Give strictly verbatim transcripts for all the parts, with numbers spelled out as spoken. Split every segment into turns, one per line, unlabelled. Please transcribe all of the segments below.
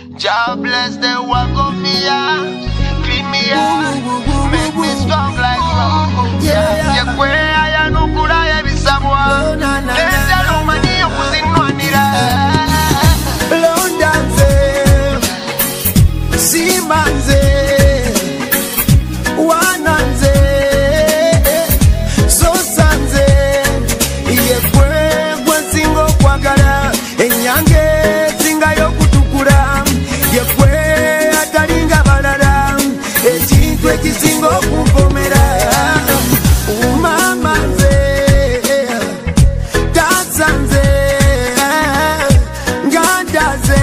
Jah bless the work of me out, clean me out, make me strong like rock. Yeah, yeah, kwe aya nukura ya bisabwa. Nenda lumani yokuzinwanira.
Londanze, simanze, wananze, sosanze. Iye kwe kwe singo kwagala, enyange singa yokutukura. Ye kwe atalinga balala, ekintu ekisinga okumpomera. Umamanze, tasanze, ngandaze,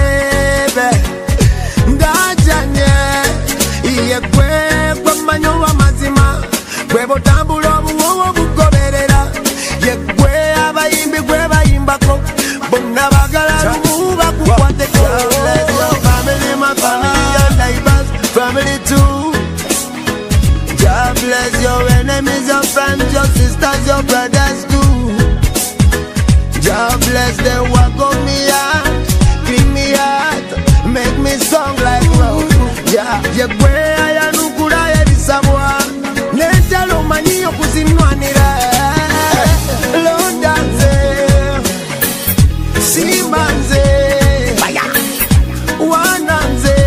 ndajanye. Iye kwe kwe manyo wa mazima, kwe botambula obuwowo bugoberera. Ye kwe abayimbi kwe bayimbako, bonna bagala lumu bakukwateko. Family, my family, your neighbors, family too. God bless your enemies, your friends, your sisters, your brothers too. God bless the work of me out, clean me out, make me strong like rock. Yeah, yeah, kwe aya nukura ya bisabwa. Nenda lumanyi yokuzinwanira. Londanze, simanze, wananze,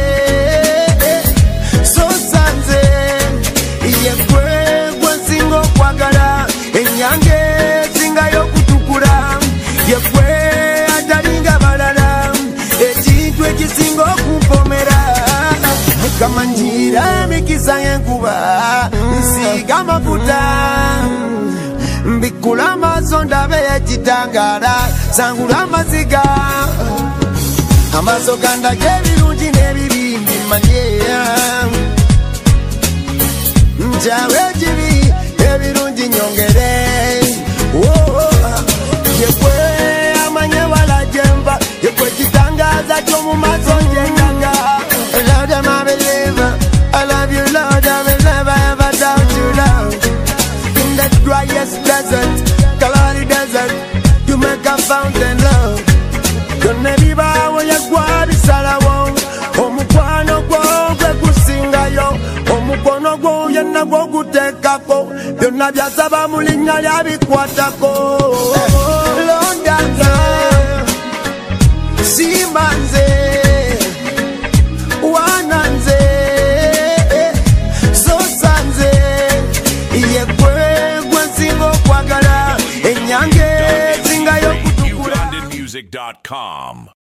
sosanze. Iye kwe kwe singo kwagala, enyange singa yokutukura. Ye kwe atalinga balala, ekintu ekisinga okumpomera. Kama njira mikisa yenkuba, nsiga amafuta, mbikula amaso ndabe ekitangala, sangula amaziga. Amaso gandage ebirungi n'ebibi mbimanye. Njawe ekibi ebirungi nyongere. Ye kwe amanye wala jemba, ye kwe kitangaza kyomu maso njendaga. Lord, I'm a believer, I love you Lord, I will never ever doubt you Lord. In the driest desert, Kalahari desert, you make a fountain love. Kone biba wo ya gwari salawo, omukwano gwo gwe kusinga yo, omukono gwo yenna gwo gutekako, byonna byasaba mu linnya lya bikwatako. Londanze, simanze, wananze, sosanze. Iye kwe kwe singo kwagala, enyange singa yokutukura.
Ugandan music dot com